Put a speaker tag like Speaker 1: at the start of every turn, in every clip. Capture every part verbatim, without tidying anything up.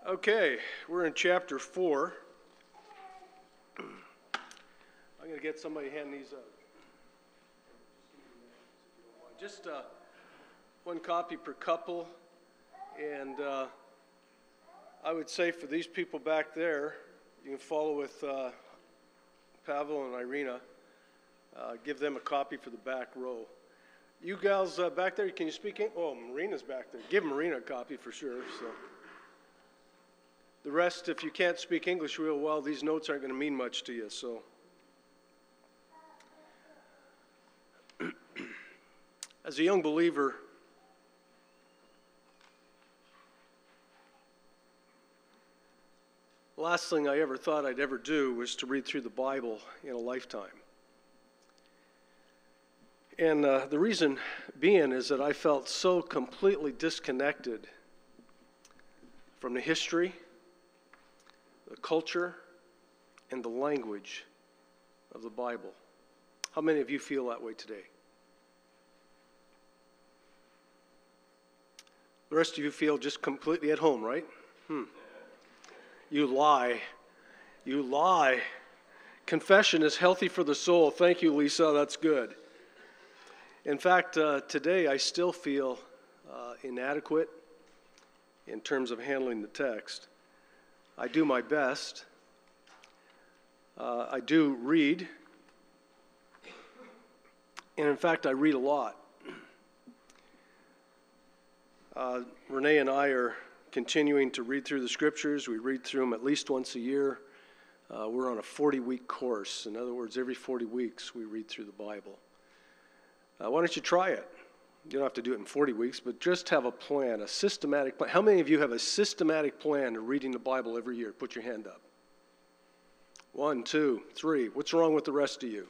Speaker 1: Okay, we're in chapter four. I'm going to get somebody to hand these up. Just uh, one copy per couple. And uh, I would say for these people back there, you can follow with uh, Pavel and Irina. Uh, give them a copy for the back row. You gals uh, back there, can you speak English? Oh, Marina's back there. Give Marina a copy for sure. So. The rest, if you can't speak English real well, these notes aren't going to mean much to you. So, as a young believer, the last thing I ever thought I'd ever do was to read through the Bible in a lifetime. And uh, the reason being is that I felt so completely disconnected from the history, the culture, and the language of the Bible. How many of you feel that way today? The rest of you feel just completely at home, right? Hmm. You lie. You lie. Confession is healthy for the soul. Thank you, Lisa. That's good. In fact, uh, today I still feel uh, inadequate in terms of handling the text. I do my best. Uh, I do read. And in fact, I read a lot. Uh, Renee and I are continuing to read through the scriptures. We read through them at least once a year. Uh, we're on a forty-week course. In other words, every forty weeks we read through the Bible. Uh, why don't you try it? You don't have to do it in forty weeks, but just have a plan, a systematic plan. How many of you have a systematic plan to reading the Bible every year? Put your hand up. One, two, three. What's wrong with the rest of you?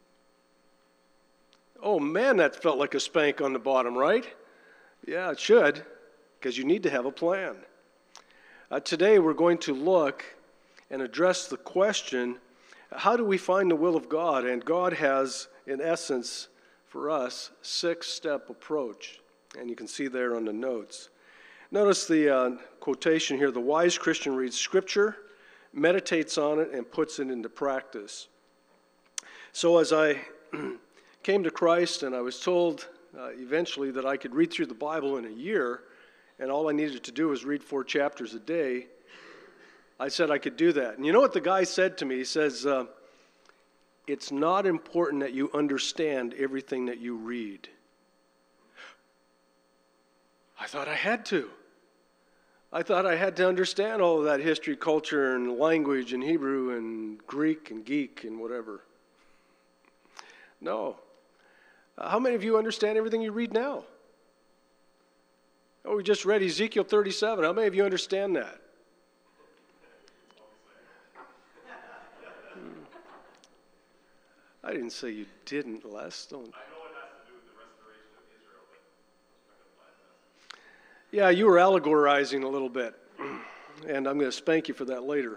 Speaker 1: Oh, man, that felt like a spank on the bottom, right? Yeah, it should, because you need to have a plan. Uh, today we're going to look and address the question, how do we find the will of God? And God has, in essence, for us, six-step approach. And you can see there on the notes. Notice the uh, quotation here, the wise Christian reads Scripture, meditates on it, and puts it into practice. So as I came to Christ and I was told uh, eventually that I could read through the Bible in a year, and all I needed to do was read four chapters a day, I said I could do that. And you know what the guy said to me? He says, uh, it's not important that you understand everything that you read. I thought I had to. I thought I had to understand all of that history, culture, and language, and Hebrew, and Greek, and geek, and whatever. No. Uh, how many of you understand everything you read now? Oh, we just read Ezekiel thirty-seven. How many of you understand that? I didn't say you didn't, Les. Don't. I know it has to do with the restoration of Israel, but I'm not going to lie. Yeah, you were allegorizing a little bit, and I'm going to spank you for that later.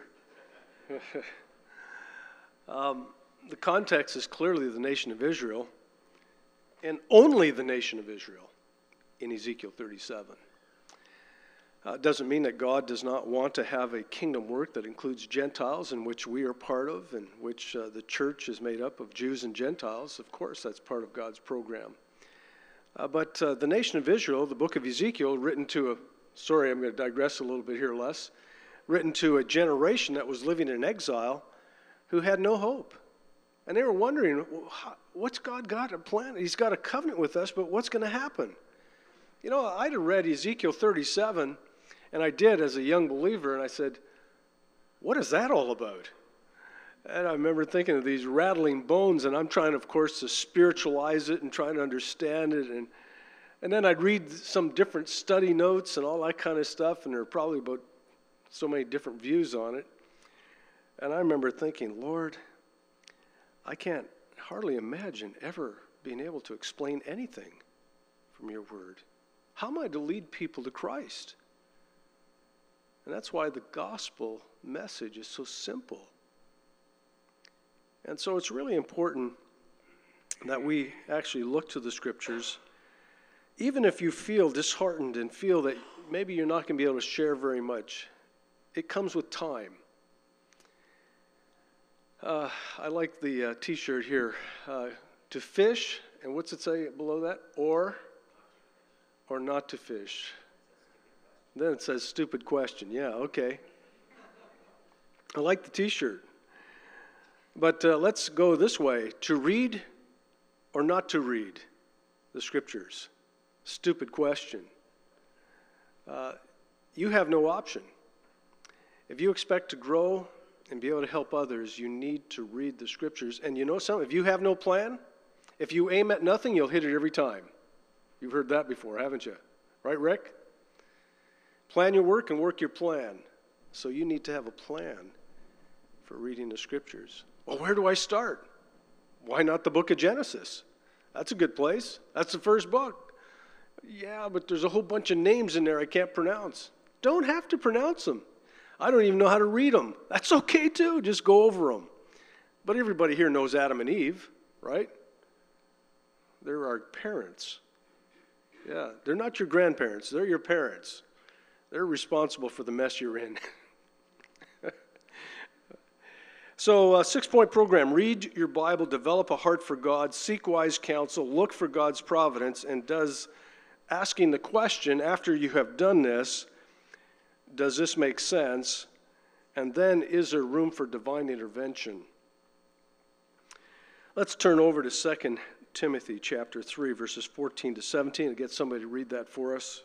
Speaker 1: um, the context is clearly the nation of Israel, and only the nation of Israel in Ezekiel thirty-seven. Uh, it doesn't mean that God does not want to have a kingdom work that includes Gentiles, in which we are part of, and which uh, the church is made up of Jews and Gentiles. Of course, that's part of God's program. Uh, but uh, the nation of Israel, the book of Ezekiel, written to a, sorry, I'm going to digress a little bit here, Les, written to a generation that was living in exile who had no hope. And they were wondering, well, how, what's God got a plan? He's got a covenant with us, but what's going to happen? You know, I'd have read Ezekiel thirty-seven, and I did as a young believer, and I said, what is that all about? And I remember thinking of these rattling bones, and I'm trying, of course, to spiritualize it and trying to understand it. And, and then I'd read some different study notes and all that kind of stuff, and there were probably about so many different views on it. And I remember thinking, Lord, I can't hardly imagine ever being able to explain anything from your word. How am I to lead people to Christ? And that's why the gospel message is so simple. And so it's really important that we actually look to the scriptures, even if you feel disheartened and feel that maybe you're not going to be able to share very much it comes with time. Uh, I like the uh, t-shirt here. Uh, to fish, and what's it say below that? Or, or not to fish. Then it says stupid question. Yeah, okay. I like the t-shirt. But uh, let's go this way. To read or not to read the scriptures? Stupid question. Uh, you have no option. If you expect to grow and be able to help others, you need to read the scriptures. And you know something? If you have no plan, if you aim at nothing, you'll hit it every time. You've heard that before, haven't you? Right, Rick? Plan your work and work your plan. So you need to have a plan for reading the scriptures. Well, where do I start? Why not the book of Genesis? That's a good place. That's the first book. Yeah, but there's a whole bunch of names in there I can't pronounce. Don't have to pronounce them. I don't even know how to read them. That's okay too. Just go over them. But everybody here knows Adam and Eve, right? They're our parents. Yeah, they're not your grandparents. They're your parents. They're responsible for the mess you're in. So, uh, six-point program. Read your Bible, develop a heart for God, seek wise counsel, look for God's providence, and does asking the question after you have done this, does this make sense? And then, is there room for divine intervention? Let's turn over to Second Timothy chapter three, verses fourteen to seventeen, and get somebody to read that for us.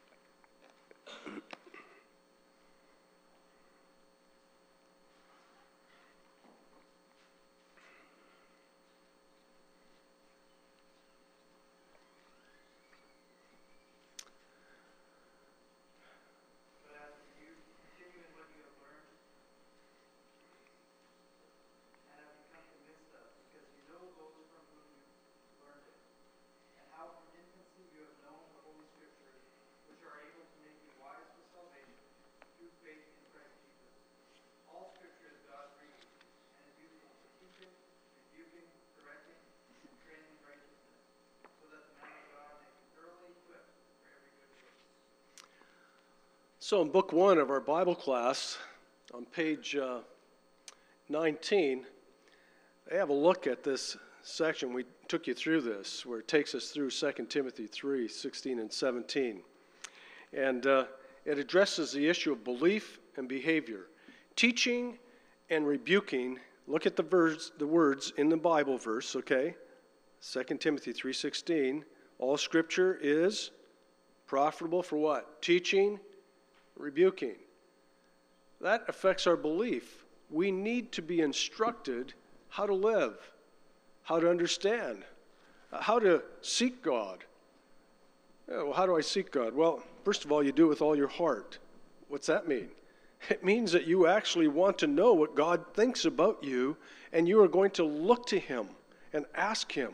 Speaker 1: So in book one of our Bible class, on page uh, nineteen, they have a look at this section. We took you through this, where it takes us through Second Timothy three, sixteen and seventeen. And uh, it addresses the issue of belief and behavior. Teaching and rebuking, look at the, verse, the words in the Bible verse, okay? Second Timothy three sixteen, all scripture is profitable for what? Teaching, rebuking. That affects our belief. We need to be instructed how to live, how to understand, how to seek God. Yeah, well, how do I seek God? Well, first of all, you do it with all your heart. What's that mean? It means that you actually want to know what God thinks about you, and you are going to look to Him and ask Him,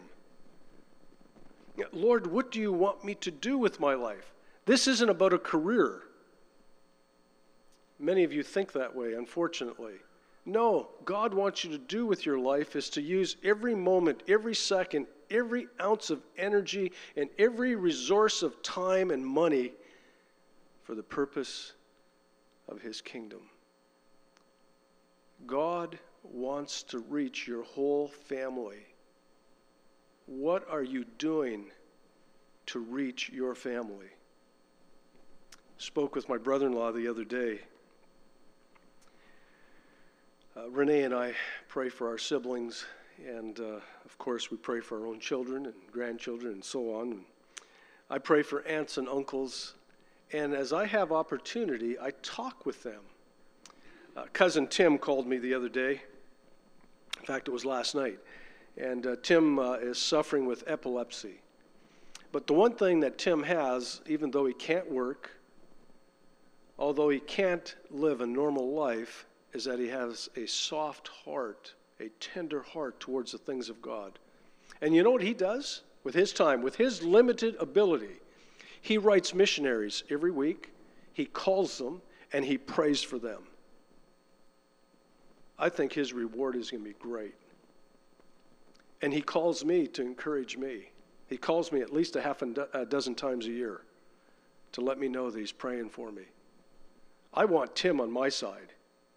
Speaker 1: Lord, what do you want me to do with my life? This isn't about a career. Many of you think that way, unfortunately. No, God wants you to do with your life is to use every moment, every second, every ounce of energy, and every resource of time and money for the purpose of His kingdom. God wants to reach your whole family. What are you doing to reach your family? Spoke with my brother-in-law the other day. Uh, Renee and I pray for our siblings, and uh, of course we pray for our own children and grandchildren and so on. And I pray for aunts and uncles, and as I have opportunity, I talk with them. Uh, Cousin Tim called me the other day. In fact, it was last night. And uh, Tim uh, is suffering with epilepsy. But the one thing that Tim has, even though he can't work, although he can't live a normal life, is that he has a soft heart, a tender heart towards the things of God. And you know what he does with his time, with his limited ability? He writes missionaries every week, he calls them, and he prays for them. I think his reward is going to be great. And he calls me to encourage me. He calls me at least a half a dozen times a year to let me know that he's praying for me. I want Tim on my side.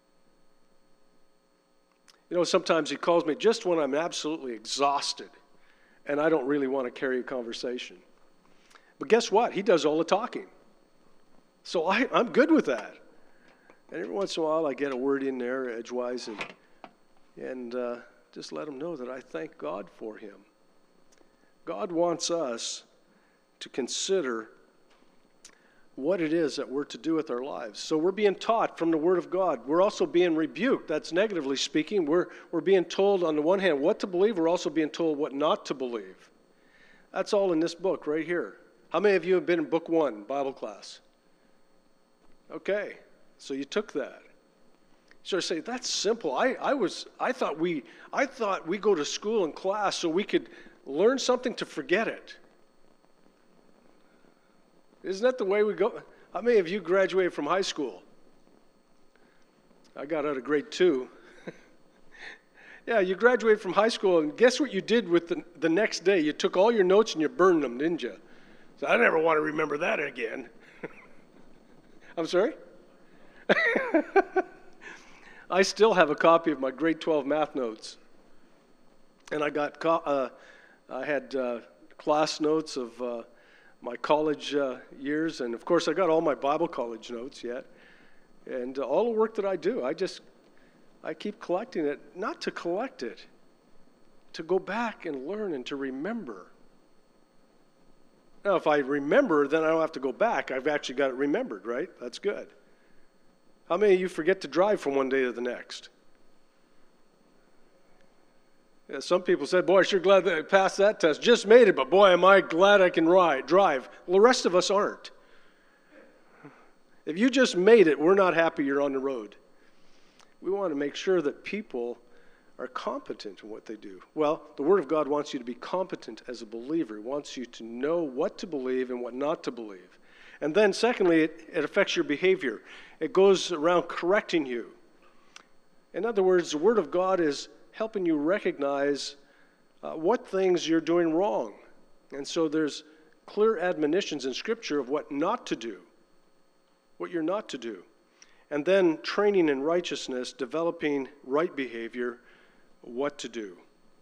Speaker 1: You know, sometimes he calls me just when I'm absolutely exhausted and I don't really want to carry a conversation. But guess what? He does all the talking. So I, I'm good with that. And every once in a while I get a word in there edgewise and, and uh, just let him know that I thank God for him. God wants us to consider what it is that we're to do with our lives. So we're being taught from the Word of God. We're also being rebuked. That's negatively speaking. We're, we're being told on the one hand what to believe. We're also being told what not to believe. That's all in this book right here. How many of you have been in book one, Bible class? Okay, so you took that. So I say, that's simple. I, I was I thought we I thought we go to school and class so we could learn something to forget it. Isn't that the way we go? How many of you graduated from high school? I got out of grade two. Yeah, you graduated from high school, and guess what you did with the, the next day? You took all your notes and you burned them, didn't you? So I never want to remember that again. I'm sorry? I still have a copy of my grade twelve math notes. And I got, co- uh, I had uh, class notes of uh, my college uh, years, and of course I got all my Bible college notes yet. And uh, all the work that I do, I just, I keep collecting it, not to collect it, to go back and learn and to remember. Now, if I remember, then I don't have to go back. I've actually got it remembered, right? That's good. How many of you forget to drive from one day to the next? Yeah, some people said, boy, I'm sure glad that I passed that test. Just made it, but boy, am I glad I can ride, drive. Well, the rest of us aren't. If you just made it, we're not happy you're on the road. We want to make sure that people are competent in what they do. Well, the Word of God wants you to be competent as a believer. It wants you to know what to believe and what not to believe. And then secondly, it, it affects your behavior. It goes around correcting you. In other words, the Word of God is helping you recognize uh, what things you're doing wrong. And so there's clear admonitions in Scripture of what not to do, what you're not to do. And then training in righteousness, developing right behavior, what to do.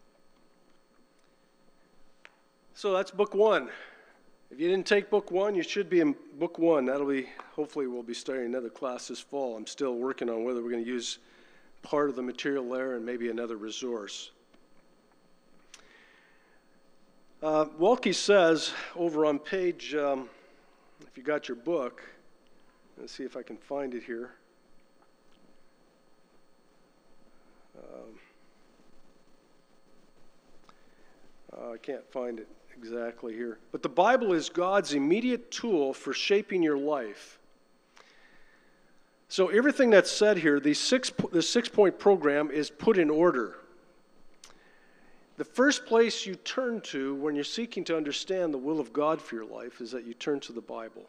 Speaker 1: So that's book one. If you didn't take book one, you should be in book one. That'll be, hopefully we'll be starting another class this fall. I'm still working on whether we're going to use part of the material there and maybe another resource. Uh, Waltke says over on page, um, if you got your book, let's see if I can find it here. Um, uh, I can't find it exactly here. But the Bible is God's immediate tool for shaping your life. So everything that's said here, the six, the six-point program is put in order. The first place you turn to when you're seeking to understand the will of God for your life is that you turn to the Bible.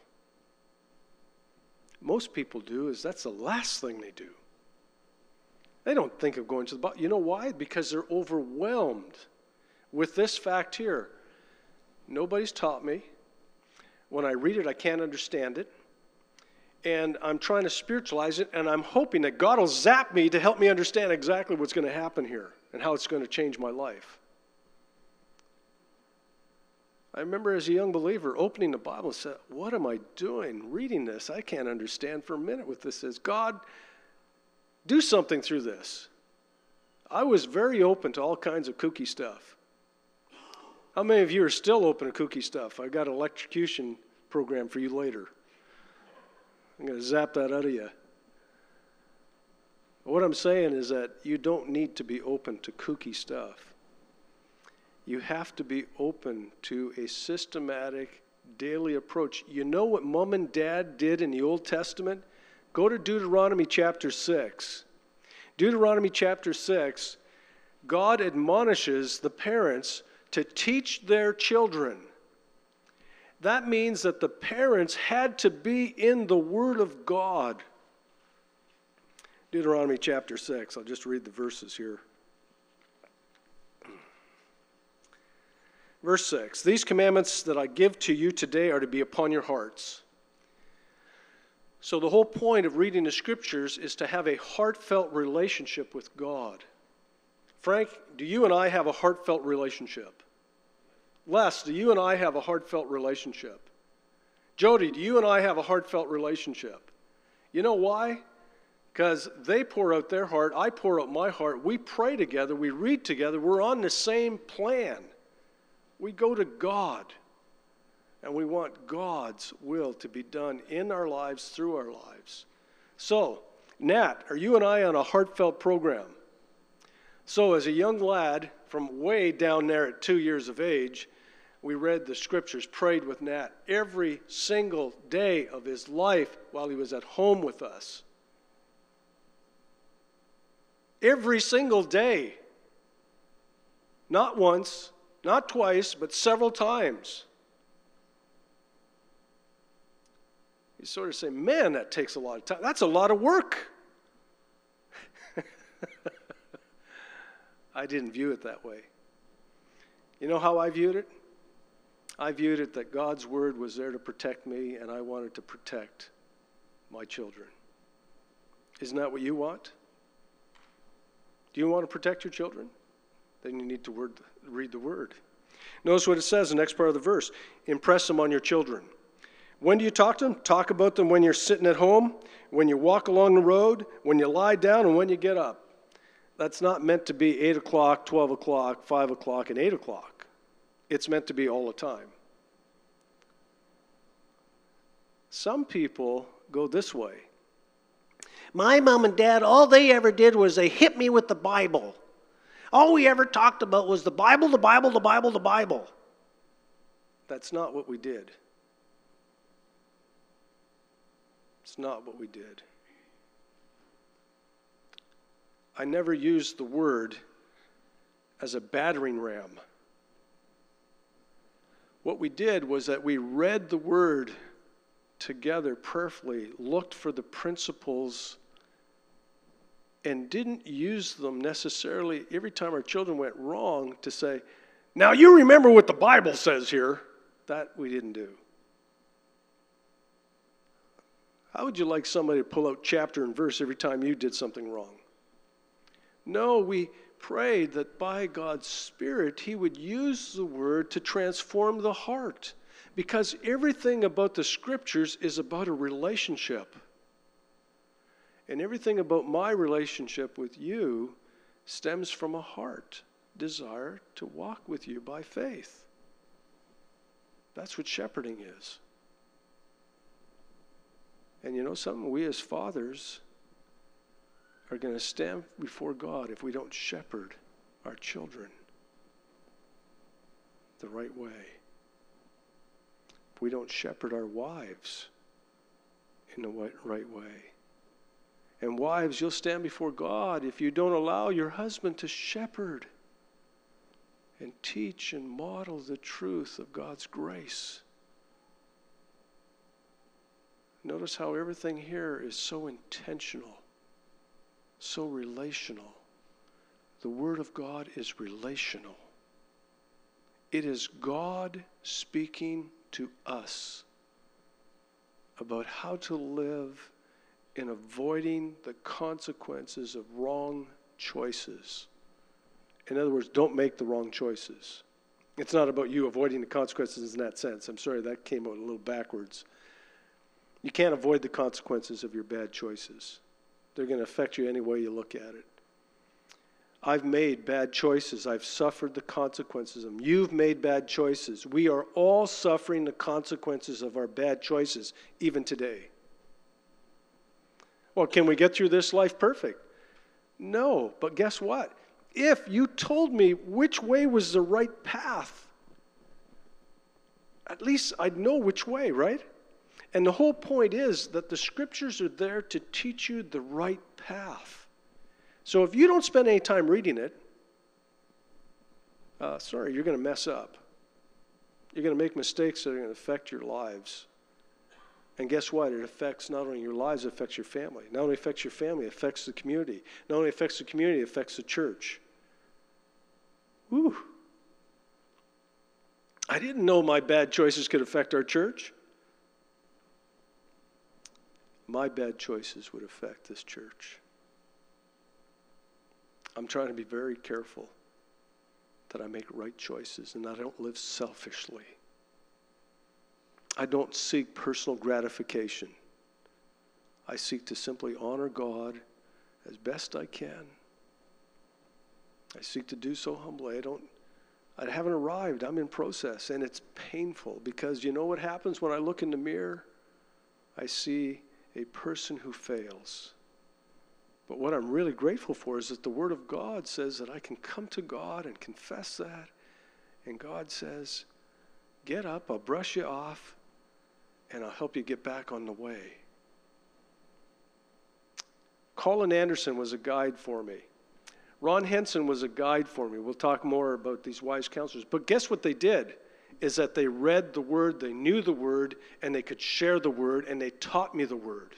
Speaker 1: Most people do is that's the last thing they do. They don't think of going to the Bible. You know why? Because they're overwhelmed with this fact here. Nobody's taught me. When I read it, I can't understand it. And I'm trying to spiritualize it, and I'm hoping that God will zap me to help me understand exactly what's going to happen here and how it's going to change my life. I remember as a young believer opening the Bible and said, what am I doing reading this? I can't understand for a minute what this is. God, do something through this. I was very open to all kinds of kooky stuff. How many of you are still open to kooky stuff? I got an electrocution program for you later. I'm going to zap that out of you. What I'm saying is that you don't need to be open to kooky stuff. You have to be open to a systematic daily approach. You know what mom and dad did in the Old Testament? Go to Deuteronomy chapter six. Deuteronomy chapter six, God admonishes the parents to teach their children. That means that the parents had to be in the Word of God. Deuteronomy chapter six, I'll just read the verses here. Verse six, these commandments that I give to you today are to be upon your hearts. So the whole point of reading the Scriptures is to have a heartfelt relationship with God. Frank, do you and I have a heartfelt relationship? Les, do you and I have a heartfelt relationship? Jody, do you and I have a heartfelt relationship? You know why? Because they pour out their heart, I pour out my heart, we pray together, we read together, we're on the same plan. We go to God, and we want God's will to be done in our lives, through our lives. So, Nat, are you and I on a heartfelt program? So as a young lad from way down there at two years of age, we read the Scriptures, prayed with Nat every single day of his life while he was at home with us. Every single day. Not once, not twice, but several times. You sort of say, man, that takes a lot of time. That's a lot of work. I didn't view it that way. You know how I viewed it? I viewed it that God's word was there to protect me, and I wanted to protect my children. Isn't that what you want? Do you want to protect your children? Then you need to word, read the word. Notice what it says in the next part of the verse. Impress them on your children. When do you talk to them? Talk about them when you're sitting at home, when you walk along the road, when you lie down, and when you get up. That's not meant to be eight o'clock, twelve o'clock, five o'clock, and eight o'clock. It's meant to be all the time. Some people go this way. My mom and dad, all they ever did was they hit me with the Bible. All we ever talked about was the Bible, the Bible, the Bible, the Bible. That's not what we did. It's not what we did. I never used the word as a battering ram. What we did was that we read the word together prayerfully, looked for the principles, and didn't use them necessarily every time our children went wrong to say, now you remember what the Bible says here. That we didn't do. How would you like somebody to pull out chapter and verse every time you did something wrong? No, we prayed that by God's Spirit, He would use the Word to transform the heart. Because everything about the Scriptures is about a relationship. And everything about my relationship with you stems from a heart desire to walk with you by faith. That's what shepherding is. And you know something? We as fathers are going to stand before God if we don't shepherd our children the right way. If we don't shepherd our wives in the right way. And wives, you'll stand before God if you don't allow your husband to shepherd and teach and model the truth of God's grace. Notice how everything here is so intentional, so relational. The Word of God is relational. It is God speaking to us about how to live in avoiding the consequences of wrong choices. In other words, don't make the wrong choices. It's not about you avoiding the consequences in that sense. I'm sorry, that came out a little backwards. You can't avoid the consequences of your bad choices. They're going to affect you any way you look at it. I've made bad choices. I've suffered the consequences of them. You've made bad choices. We are all suffering the consequences of our bad choices, even today. Well, can we get through this life perfect? No, but guess what? If you told me which way was the right path, at least I'd know which way, right? And the whole point is that the Scriptures are there to teach you the right path. So if you don't spend any time reading it, uh, sorry, you're going to mess up. You're going to make mistakes that are going to affect your lives. And guess what? It affects not only your lives, it affects your family. Not only affects your family, it affects the community. Not only affects the community, it affects the church. Whew. I didn't know my bad choices could affect our church. my bad choices would affect this church. I'm trying to be very careful that I make right choices and I don't live selfishly. I don't seek personal gratification. I seek to simply honor God as best I can. I seek to do so humbly. I don't, I haven't arrived. I'm in process, and it's painful because you know what happens when I look in the mirror? I see a person who fails. But what I'm really grateful for is that the Word of God says that I can come to God and confess that. And God says, get up, I'll brush you off, and I'll help you get back on the way. Colin Anderson was a guide for me. Ron Henson was a guide for me. We'll talk more about these wise counselors. But guess what they did? Is that they read the Word, they knew the Word, and they could share the Word, and they taught me the Word.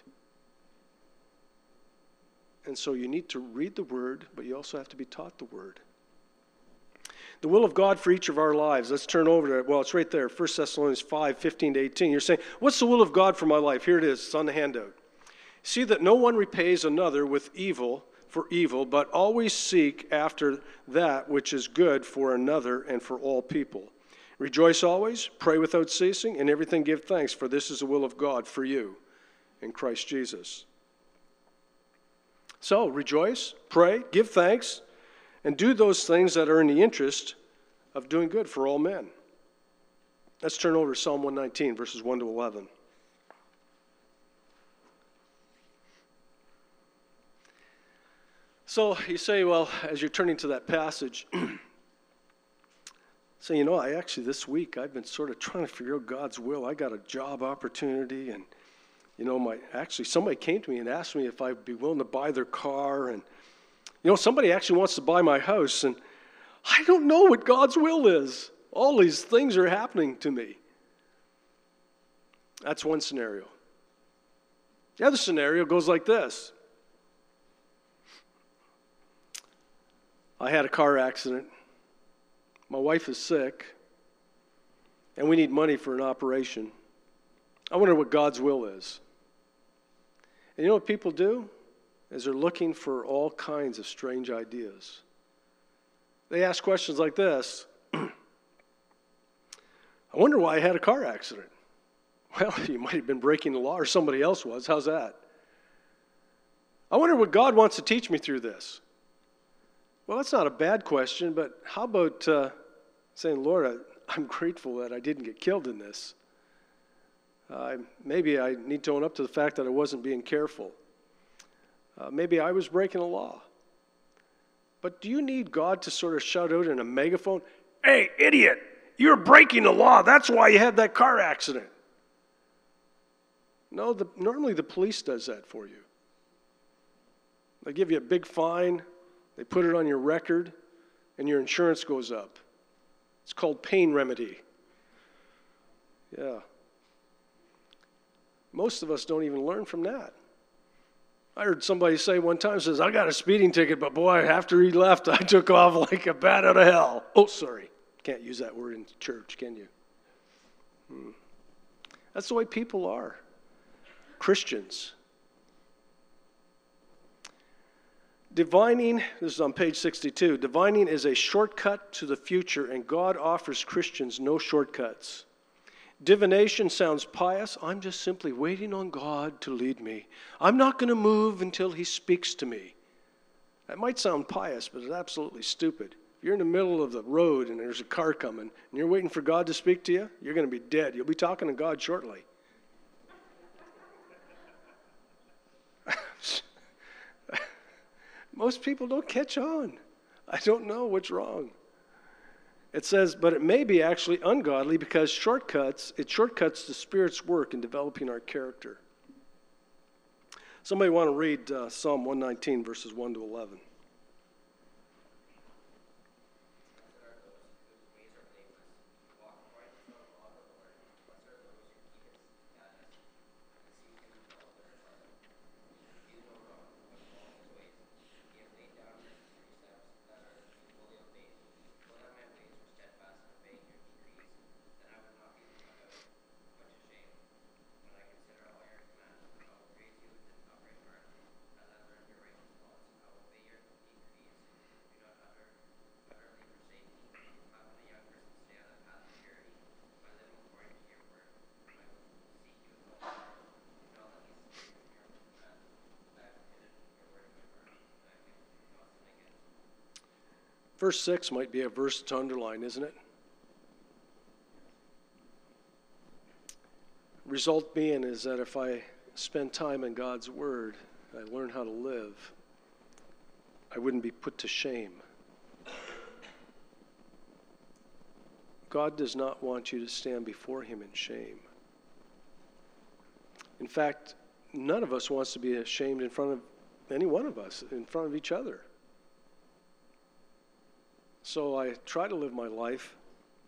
Speaker 1: And so you need to read the Word, but you also have to be taught the Word. The will of God for each of our lives. Let's turn over to it. Well, it's right there, First Thessalonians five, fifteen to eighteen. You're saying, what's the will of God for my life? Here it is. It's on the handout. See that no one repays another with evil for evil, but always seek after that which is good for another and for all people. Rejoice always, pray without ceasing, and everything give thanks, for this is the will of God for you in Christ Jesus. So, rejoice, pray, give thanks, and do those things that are in the interest of doing good for all men. Let's turn over to Psalm one nineteen, verses one to eleven. So you say, well, as you're turning to that passage, say, you know, I actually this week I've been sort of trying to figure out God's will. I got a job opportunity, and you know, my actually somebody came to me and asked me if I'd be willing to buy their car, and you know, somebody actually wants to buy my house, and I don't know what God's will is. All these things are happening to me. That's one scenario. The other scenario goes like this. I had a car accident. My wife is sick, and we need money for an operation. I wonder what God's will is. And you know what people do? Is they're looking for all kinds of strange ideas. They ask questions like this. I wonder why I had a car accident. Well, you might have been breaking the law, or somebody else was. How's that? I wonder what God wants to teach me through this. Well, that's not a bad question, but how about uh, saying, Lord, I, I'm grateful that I didn't get killed in this. Uh, maybe I need to own up to the fact that I wasn't being careful. Uh, maybe I was breaking the law. But do you need God to sort of shout out in a megaphone, hey, idiot, you're breaking the law. That's why you had that car accident. No, the, normally the police does that for you. They give you a big fine. They put it on your record, and your insurance goes up. It's called pain remedy. Yeah. Most of us don't even learn from that. I heard somebody say one time, says, I got a speeding ticket, but boy, after he left, I took off like a bat out of hell. Oh, sorry. Can't use that word in church, can you? Hmm. That's the way people are. Christians. Divining, this is on page sixty-two, divining is a shortcut to the future, and God offers Christians no shortcuts. Divination sounds pious. I'm just simply waiting on God to lead me. I'm not going to move until he speaks to me. That might sound pious, but it's absolutely stupid. If you're in the middle of the road and there's a car coming and you're waiting for God to speak to you, you're going to be dead. You'll be talking to God shortly. Most people don't catch on. I don't know what's wrong. It says, but it may be actually ungodly because shortcuts, it shortcuts the Spirit's work in developing our character. Somebody want to read uh, Psalm one nineteen, verses one to eleven. Verse six might be a verse to underline, isn't it? Result being is that if I spend time in God's Word, I learn how to live, I wouldn't be put to shame. God does not want you to stand before Him in shame. In fact, none of us wants to be ashamed in front of any one of us, in front of each other. So I try to live my life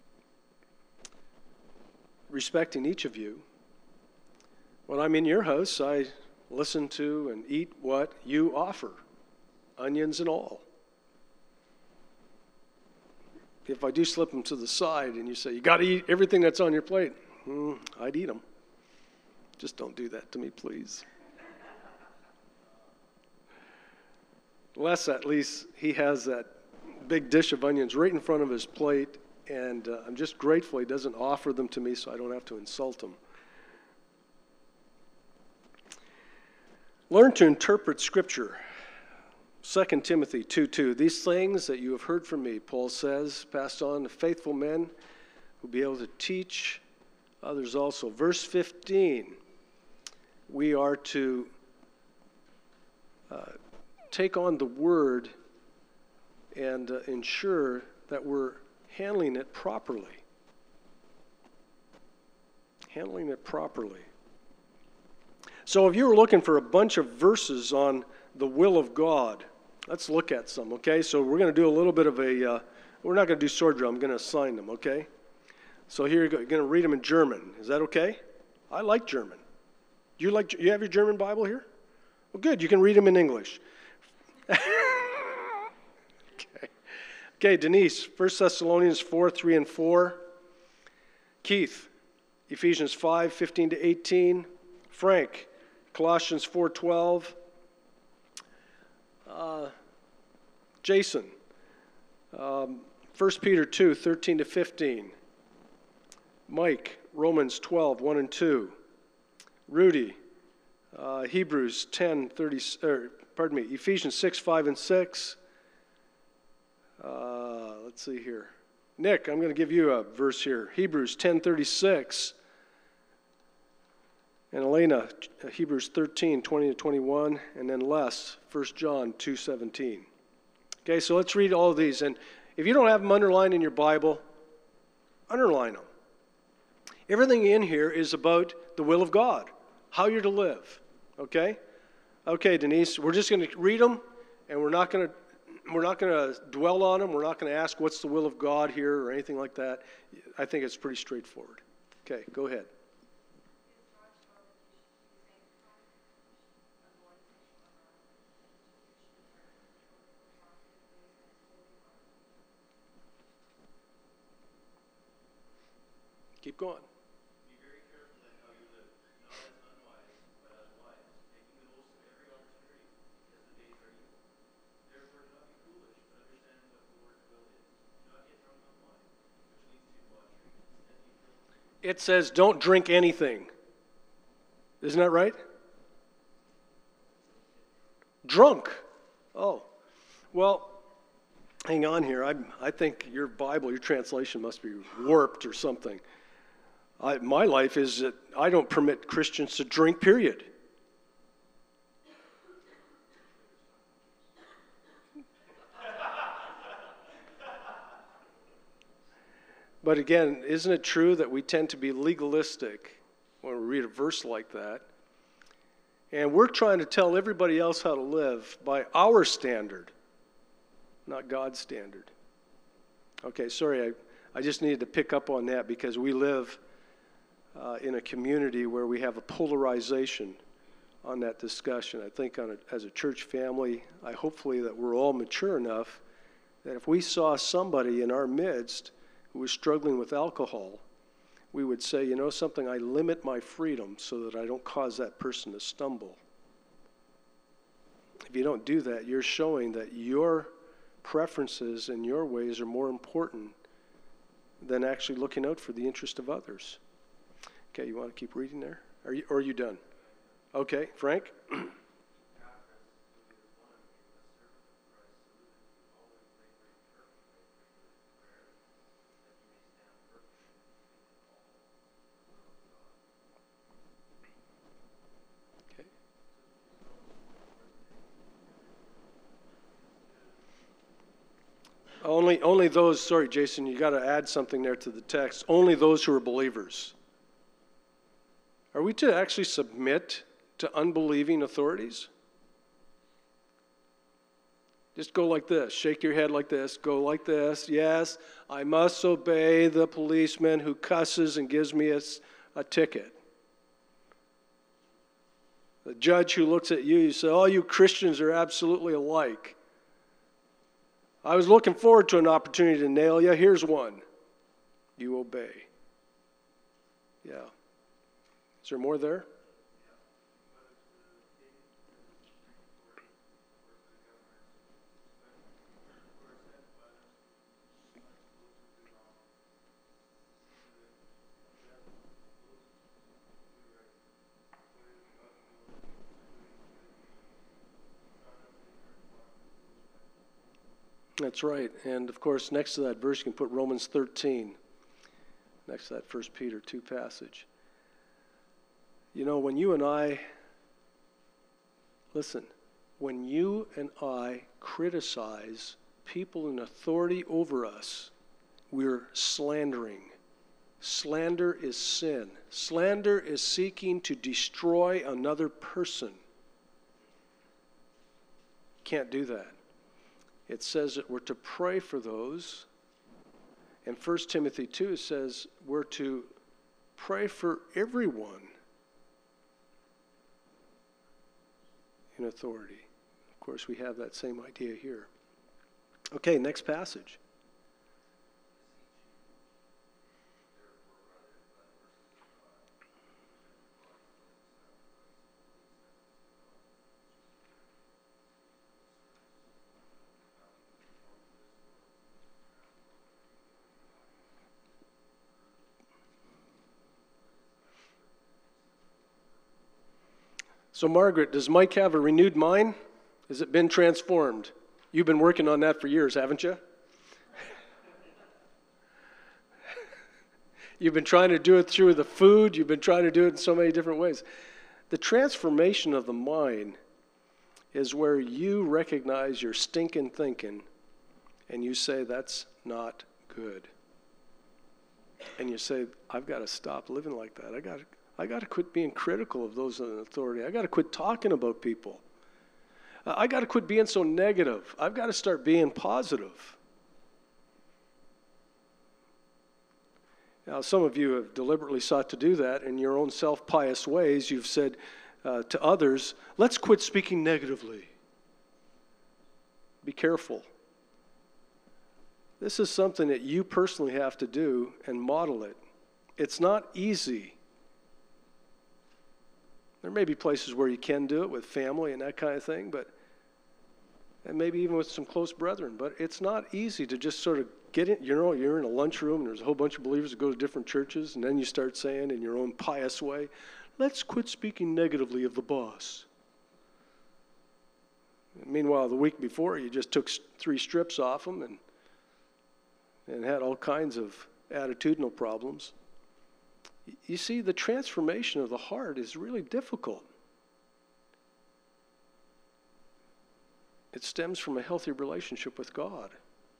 Speaker 1: respecting each of you. When I'm in your house, I listen to and eat what you offer, onions and all. If I do slip them to the side and you say, you got to eat everything that's on your plate, hmm, I'd eat them. Just don't do that to me, please. Les, at least, he has that big dish of onions right in front of his plate, and uh, I'm just grateful he doesn't offer them to me so I don't have to insult him. Learn to interpret Scripture. Second Timothy two two. These things that you have heard from me, Paul says, passed on to faithful men who will be able to teach others also. Verse fifteen. We are to uh, take on the Word and uh, ensure that we're handling it properly. Handling it properly. So if you were looking for a bunch of verses on the will of God, let's look at some, okay? So we're going to do a little bit of a, uh, we're not going to do sword drill, I'm going to assign them, okay? So here you go, you're going to read them in German. Is that okay? I like German. Do you like, you have your German Bible here? Well, good, you can read them in English. okay. Okay, Denise, First Thessalonians four, three and four. Keith, Ephesians five, fifteen to eighteen. Frank, Colossians four, twelve. Uh, Jason, um, First Peter two, thirteen to fifteen. Mike, Romans twelve, one and two. Rudy, uh, Hebrews ten, thirty, er, pardon me, Ephesians six, five and six. Uh, let's see here. Nick, I'm going to give you a verse here. Hebrews ten, thirty-six. And Elena, Hebrews thirteen, twenty to twenty-one. And then Les, First John two, seventeen. Okay, so let's read all of these. And if you don't have them underlined in your Bible, underline them. Everything in here is about the will of God, how you're to live. Okay? Okay, Denise, we're just going to read them, and we're not going to we're not going to dwell on them. We're not going to ask what's the will of God here or anything like that. I think it's pretty straightforward. Okay, go ahead. Keep going.
Speaker 2: Be very careful in how you live, not as unwise, but as wise, making the most of every opportunity, because the days are evil. Therefore, do not be foolish, but understand what the Lord's will is. Do not get drunk on wine, which leads to debauchery. Instead, be filled.
Speaker 1: It says, don't drink anything. Isn't that right? Drunk. Oh. Well, hang on here. I, I think your Bible, your translation must be warped or something. I, my life is that I don't permit Christians to drink, period. But again, isn't it true that we tend to be legalistic when we read a verse like that? And we're trying to tell everybody else how to live by our standard, not God's standard. Okay, sorry, I, I just needed to pick up on that because we live uh, in a community where we have a polarization on that discussion. I think on a, as a church family, I hopefully that we're all mature enough that if we saw somebody in our midst who was struggling with alcohol, we would say, you know something, I limit my freedom so that I don't cause that person to stumble. If you don't do that, you're showing that your preferences and your ways are more important than actually looking out for the interest of others. Okay, you want to keep reading there? Are you, or are you done? Okay, Frank? Only, only those, sorry, Jason, you got to add something there to the text. Only those who are believers. Are we to actually submit to unbelieving authorities? Just go like this. Shake your head like this. Go like this. Yes, I must obey the policeman who cusses and gives me a, a ticket. The judge who looks at you, you say, all you Christians are absolutely alike. I was looking forward to an opportunity to nail you. Here's one. You obey. Yeah. Is there more there? That's right. And of course, next to that verse, you can put Romans thirteen. Next to that First Peter two passage. You know, when you and I, listen, when you and I criticize people in authority over us, we're slandering. Slander is sin. Slander is seeking to destroy another person. Can't do that. It says that we're to pray for those. And First Timothy two says we're to pray for everyone in authority. Of course, we have that same idea here. Okay, next passage. So, Margaret, does Mike have a renewed mind? Has it been transformed? You've been working on that for years, haven't you? You've been trying to do it through the food. You've been trying to do it in so many different ways. The transformation of the mind is where you recognize your stinking thinking and you say, that's not good. And you say, I've got to stop living like that. I got to I got to quit being critical of those in authority. I got to quit talking about people. Uh, I got to quit being so negative. I've got to start being positive. Now, some of you have deliberately sought to do that in your own self-pious ways. You've said uh, to others, let's quit speaking negatively. Be careful. This is something that you personally have to do and model it. It's not easy. There may be places where you can do it with family and that kind of thing, but and maybe even with some close brethren. But it's not easy to just sort of get in. You know, you're in a lunchroom and there's a whole bunch of believers that go to different churches, and then you start saying in your own pious way, let's quit speaking negatively of the boss. And meanwhile, the week before, you just took three strips off them and and had all kinds of attitudinal problems. You see, the transformation of the heart is really difficult. It stems from a healthy relationship with God.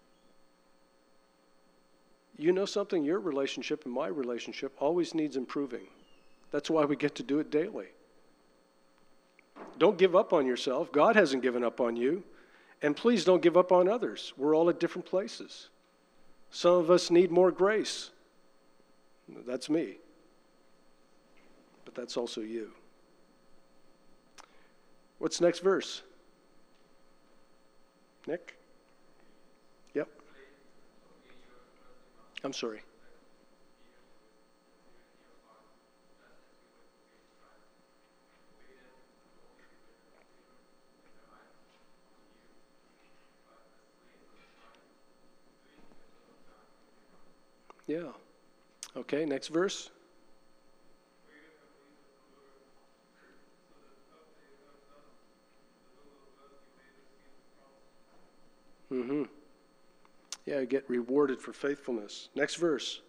Speaker 1: You know something? Your relationship and my relationship always needs improving. That's why we get to do it daily. Don't give up on yourself. God hasn't given up on you. And please don't give up on others. We're all at different places. Some of us need more grace. That's me. But that's also you. What's the next verse? Nick? Yep. I'm sorry. Yeah. Okay, next verse. Mm-hmm. Yeah, get rewarded for faithfulness. Next verse.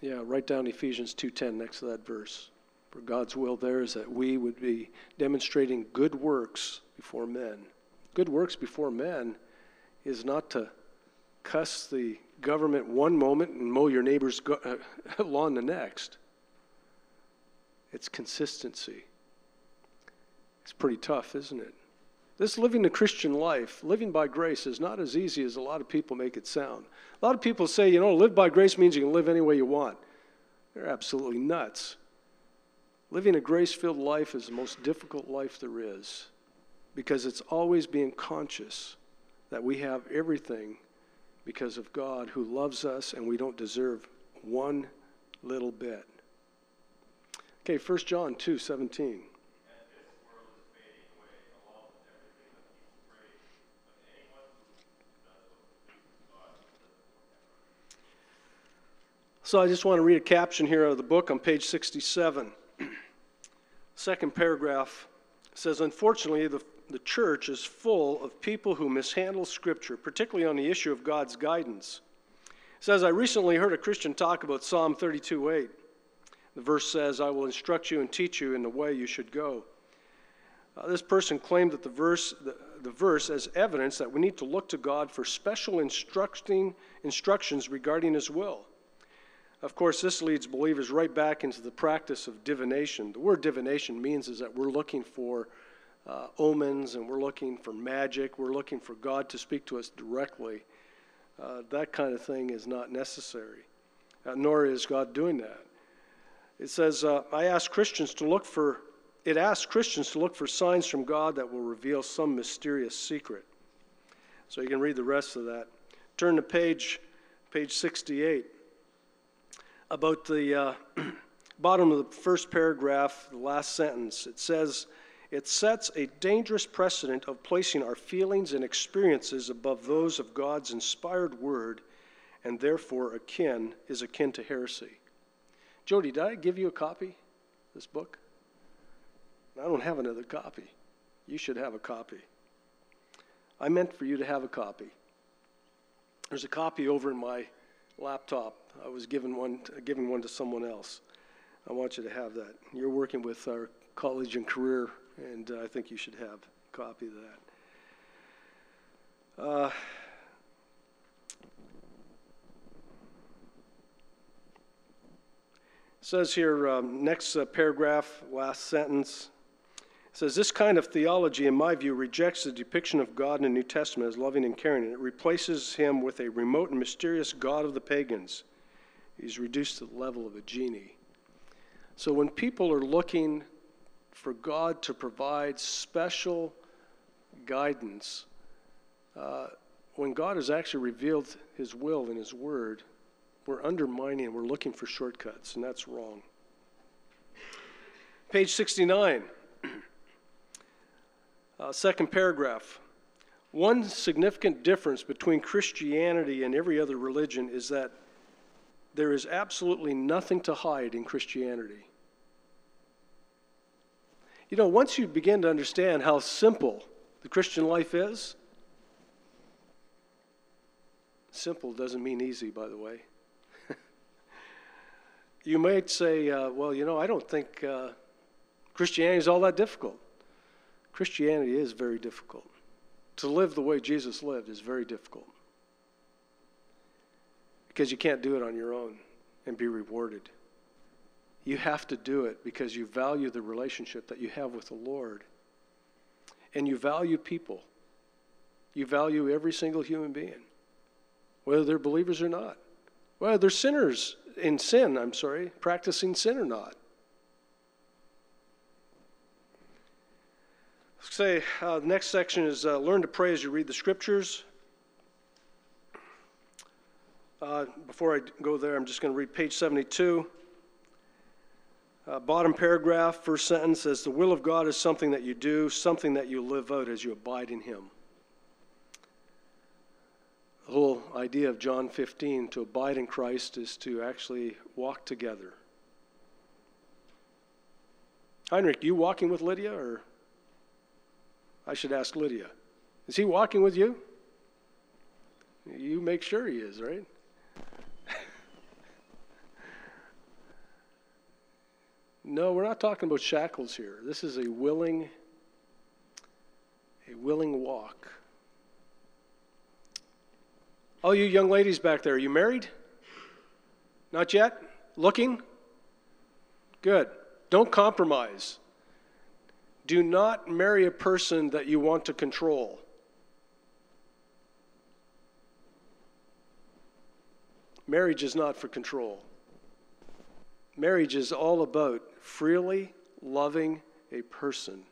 Speaker 1: Yeah, write down Ephesians two ten next to that verse. For God's will there is that we would be demonstrating good works before men. Good works before men is not to cuss the government one moment and mow your neighbor's go- uh, lawn the next. It's consistency. It's pretty tough, isn't it? This living the Christian life, living by grace, is not as easy as a lot of people make it sound. A lot of people say, you know, live by grace means you can live any way you want. They're absolutely nuts. Living a grace-filled life is the most difficult life there is, because it's always being conscious that we have everything because of God who loves us and we don't deserve one little bit. Okay, First John two seventeen. So I just want to read a caption here out of the book on page sixty-seven. Second paragraph says, unfortunately, the, the church is full of people who mishandle Scripture, particularly on the issue of God's guidance. It says, I recently heard a Christian talk about Psalm thirty-two eight. The verse says, I will instruct you and teach you in the way you should go. Uh, this person claimed that the verse, the, the verse as evidence that we need to look to God for special instructing instructions regarding His will. Of course, this leads believers right back into the practice of divination. The word divination means is that we're looking for uh, omens and we're looking for magic. We're looking for God to speak to us directly. Uh, that kind of thing is not necessary, uh, nor is God doing that. It says, uh, I ask Christians to look for, it asks Christians to look for signs from God that will reveal some mysterious secret. So you can read the rest of that. Turn to page, page sixty-eight. About the uh, bottom of the first paragraph, the last sentence, it says, it sets a dangerous precedent of placing our feelings and experiences above those of God's inspired word, and therefore akin is akin to heresy. Jody, did I give you a copy of this book? I don't have another copy. You should have a copy. I meant for you to have a copy. There's a copy over in my laptop. I was given one, giving one to someone else. I want you to have that. You're working with our college and career, and uh, I think you should have a copy of that. Uh, It says here, um, next uh, paragraph, last sentence, it says, this kind of theology, in my view, rejects the depiction of God in the New Testament as loving and caring, and it replaces him with a remote and mysterious God of the pagans. He's reduced to the level of a genie. So when people are looking for God to provide special guidance, uh, when God has actually revealed his will in his word, we're undermining and we're looking for shortcuts, and that's wrong. Page sixty-nine, uh, second paragraph. One significant difference between Christianity and every other religion is that there is absolutely nothing to hide in Christianity. You know, once you begin to understand how simple the Christian life is, simple doesn't mean easy, by the way. You might say, uh, well, you know, I don't think uh, Christianity is all that difficult. Christianity is very difficult. To live the way Jesus lived is very difficult. Because you can't do it on your own and be rewarded. You have to do it because you value the relationship that you have with the Lord. And you value people. You value every single human being, whether they're believers or not. Whether they're sinners in sin, I'm sorry, practicing sin or not. Say, uh, the next section is uh, learn to pray as you read the scriptures. Uh, before I go there, I'm just going to read page seventy-two. Uh, bottom paragraph, first sentence says, the will of God is something that you do, something that you live out as you abide in him. The whole idea of John fifteen, to abide in Christ, is to actually walk together. Heinrich, you walking with Lydia, or I should ask Lydia. Is he walking with you? You make sure he is, right? No, we're not talking about shackles here. This is a willing, a willing walk. All you young ladies back there, are you married? Not yet? Looking? Good. Don't compromise. Do not marry a person that you want to control. Marriage is not for control. Marriage is all about freely loving a person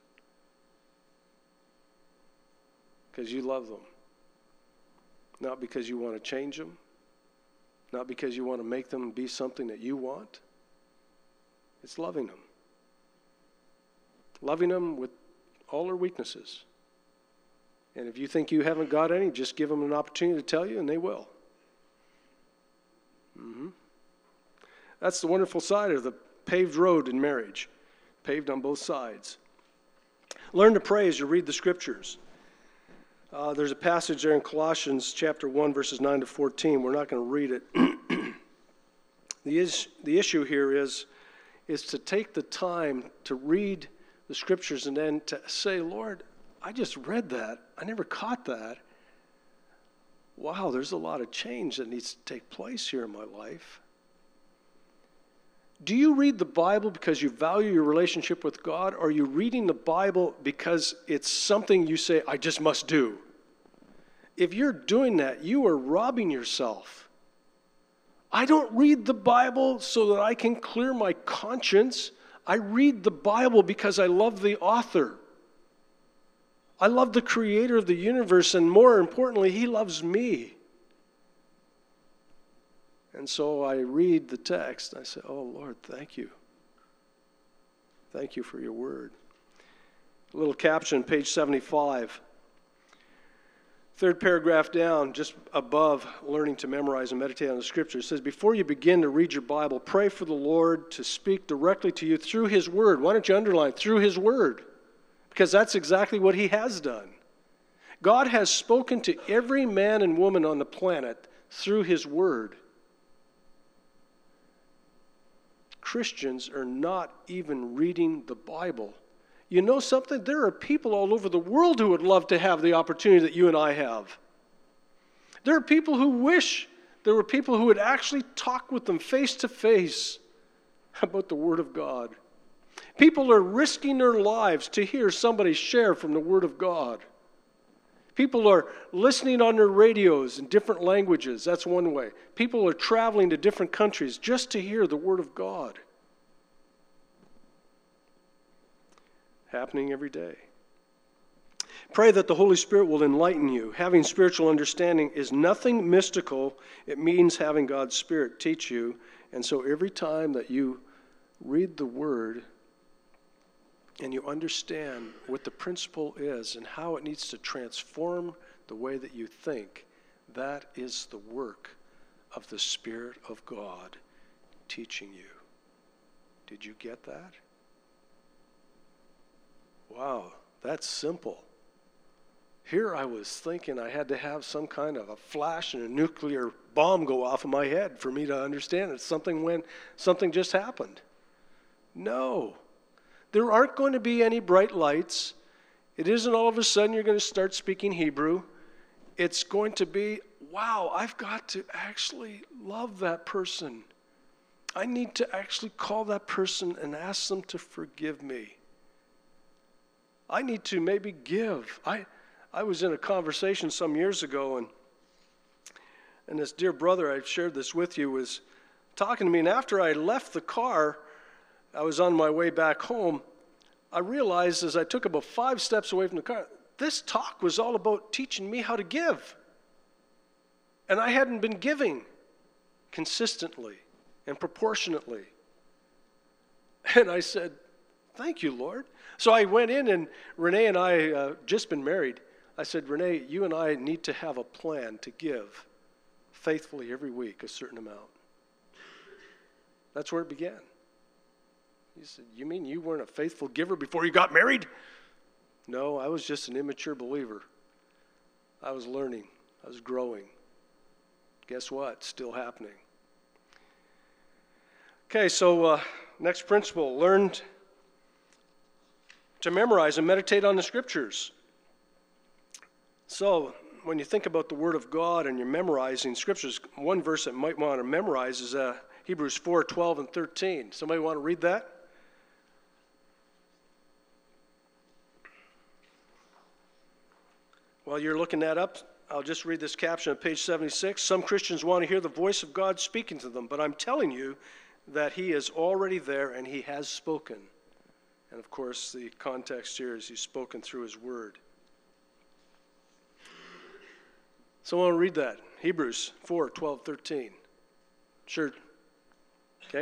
Speaker 1: because you love them. Not because you want to change them. Not because you want to make them be something that you want. It's loving them. Loving them with all their weaknesses. And if you think you haven't got any, just give them an opportunity to tell you, and they will. Mm-hmm. That's the wonderful side of the paved road in marriage. Paved on both sides. Learn to pray as you read the scriptures. Uh, there's a passage there in Colossians chapter one, verses nine to fourteen. We're not going to read it. the, is, the issue here is, is to take the time to read the scriptures and then to say, Lord, I just read that. I never caught that. Wow, there's a lot of change that needs to take place here in my life. Do you read the Bible because you value your relationship with God, or are you reading the Bible because it's something you say, I just must do? If you're doing that, you are robbing yourself. I don't read the Bible so that I can clear my conscience. I read the Bible because I love the author. I love the creator of the universe, and more importantly, he loves me. And so I read the text, and I say, oh, Lord, thank you. Thank you for your word. A little caption, page seventy-five. Third paragraph down, just above learning to memorize and meditate on the scriptures, it says, before you begin to read your Bible, pray for the Lord to speak directly to you through his word. Why don't you underline, through his word? Because that's exactly what he has done. God has spoken to every man and woman on the planet through his word. Christians are not even reading the Bible. You know something? There are people all over the world who would love to have the opportunity that you and I have. There are people who wish there were people who would actually talk with them face to face about the Word of God. People are risking their lives to hear somebody share from the Word of God. People are listening on their radios in different languages. That's one way. People are traveling to different countries just to hear the Word of God. Happening every day. Pray that the Holy Spirit will enlighten you. Having spiritual understanding is nothing mystical. It means having God's Spirit teach you. And so every time that you read the Word and you understand what the principle is and how it needs to transform the way that you think, that is the work of the Spirit of God teaching you. Did you get that? Wow, that's simple. Here I was thinking I had to have some kind of a flash and a nuclear bomb go off in my head for me to understand it. Something when something just happened. No. There aren't going to be any bright lights. It isn't all of a sudden you're going to start speaking Hebrew. It's going to be, wow, I've got to actually love that person. I need to actually call that person and ask them to forgive me. I need to maybe give. I I was in a conversation some years ago, and and this dear brother, I've shared this with you, was talking to me, and after I left the car, I was on my way back home, I realized as I took about five steps away from the car, this talk was all about teaching me how to give. And I hadn't been giving consistently and proportionately. And I said, thank you, Lord. So I went in, and Renee and I uh, just been married. I said, Renee, you and I need to have a plan to give faithfully every week a certain amount. That's where it began. He said, you mean you weren't a faithful giver before you got married? No, I was just an immature believer. I was learning. I was growing. Guess what? Still happening. Okay, so uh, next principle, learn to memorize and meditate on the Scriptures. So, when you think about the Word of God and you're memorizing Scriptures, one verse that you might want to memorize is uh, Hebrews four, twelve, and thirteen. Somebody want to read that? While you're looking that up, I'll just read this caption on page seventy-six. Some Christians want to hear the voice of God speaking to them, but I'm telling you that He is already there and He has spoken. And of course, the context here is He's spoken through His Word. So I want to read that. Hebrews four, twelve, thirteen. Sure. Okay.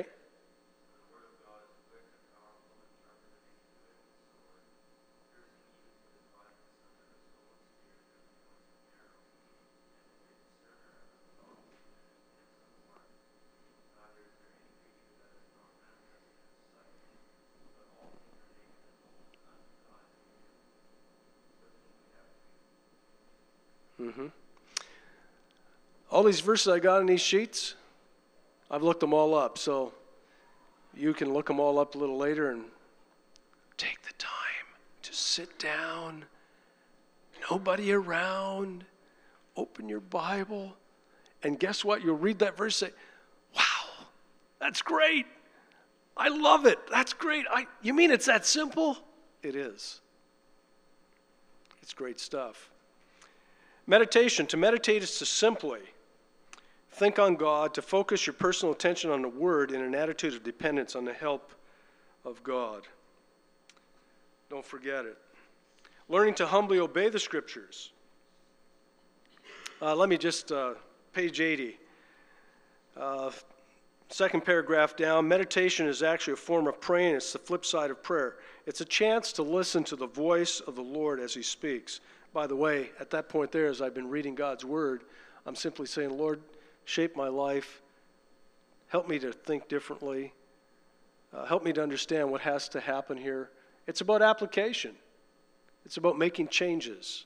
Speaker 1: Mm-hmm. All these verses I got in these sheets, I've looked them all up, so you can look them all up a little later and take the time to sit down, nobody around, open your Bible, and guess what? You'll read that verse and say, wow, that's great. I love it. That's great. I, you mean it's that simple? It is. It's great stuff. Meditation. To meditate is to simply think on God, to focus your personal attention on the Word in an attitude of dependence on the help of God. Don't forget it. Learning to humbly obey the Scriptures. Uh, let me just, uh, page eighty. Uh, second paragraph down. Meditation is actually a form of praying. It's the flip side of prayer. It's a chance to listen to the voice of the Lord as He speaks. By the way, at that point there, as I've been reading God's Word, I'm simply saying, Lord, shape my life. Help me to think differently. Uh, help me to understand what has to happen here. It's about application. It's about making changes.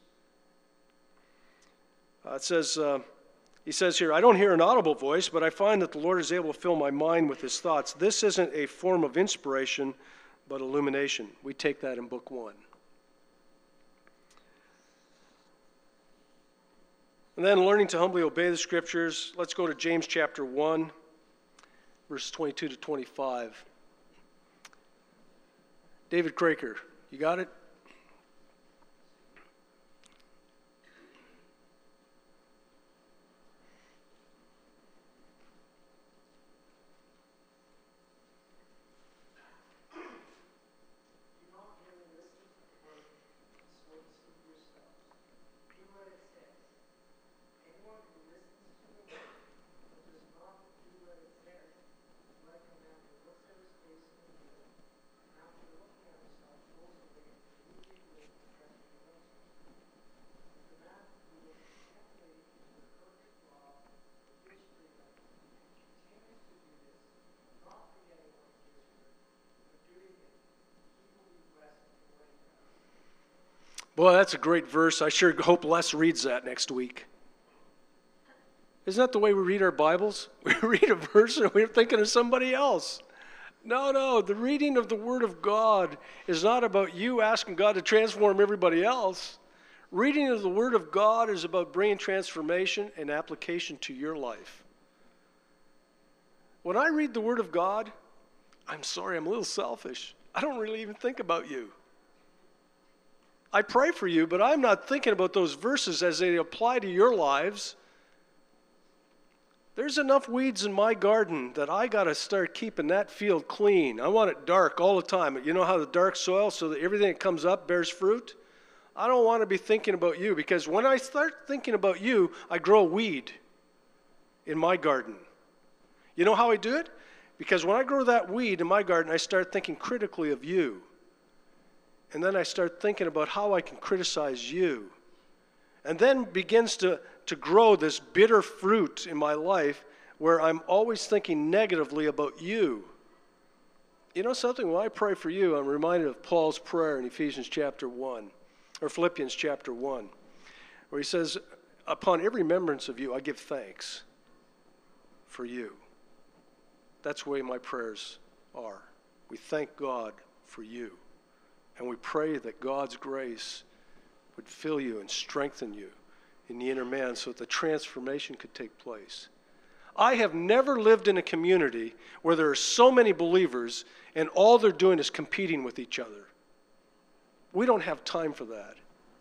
Speaker 1: Uh, it says, uh, he says here, I don't hear an audible voice, but I find that the Lord is able to fill my mind with His thoughts. This isn't a form of inspiration, but illumination. We take that in book one. And then learning to humbly obey the Scriptures. Let's go to James chapter one, verses twenty-two to twenty-five. David Craker, you got it? Boy, that's a great verse. I sure hope Les reads that next week. Isn't that the way we read our Bibles? We read a verse and we're thinking of somebody else. No, no, the reading of the Word of God is not about you asking God to transform everybody else. Reading of the Word of God is about bringing transformation and application to your life. When I read the Word of God, I'm sorry, I'm a little selfish. I don't really even think about you. I pray for you, but I'm not thinking about those verses as they apply to your lives. There's enough weeds in my garden that I got to start keeping that field clean. I want it dark all the time. You know how the dark soil, so that everything that comes up bears fruit? I don't want to be thinking about you, because when I start thinking about you, I grow a weed in my garden. You know how I do it? Because when I grow that weed in my garden, I start thinking critically of you. And then I start thinking about how I can criticize you. And then begins to, to grow this bitter fruit in my life where I'm always thinking negatively about you. You know something? When I pray for you, I'm reminded of Paul's prayer in Ephesians chapter one, or Philippians chapter one, where he says, upon every remembrance of you, I give thanks for you. That's the way my prayers are. We thank God for you. And we pray that God's grace would fill you and strengthen you in the inner man so that the transformation could take place. I have never lived in a community where there are so many believers and all they're doing is competing with each other. We don't have time for that.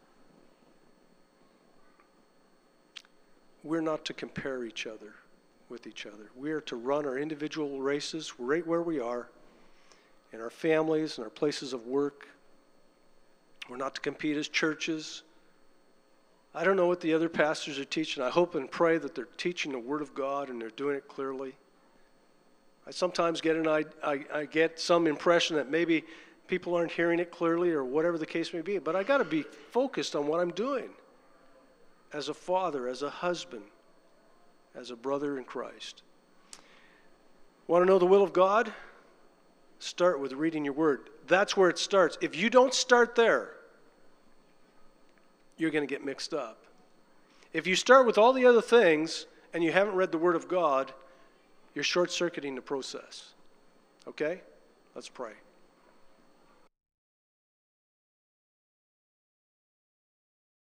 Speaker 1: We're not to compare each other with each other. We are to run our individual races right where we are, in our families and our places of work. We're not to compete as churches. I don't know what the other pastors are teaching. I hope and pray that they're teaching the Word of God and they're doing it clearly. I sometimes get an I, I, I get some impression that maybe people aren't hearing it clearly or whatever the case may be. But I got to be focused on what I'm doing as a father, as a husband, as a brother in Christ. Want to know the will of God? Start with reading your Word. That's where it starts. If you don't start there, you're going to get mixed up. If you start with all the other things and you haven't read the Word of God, you're short-circuiting the process. Okay? Let's pray.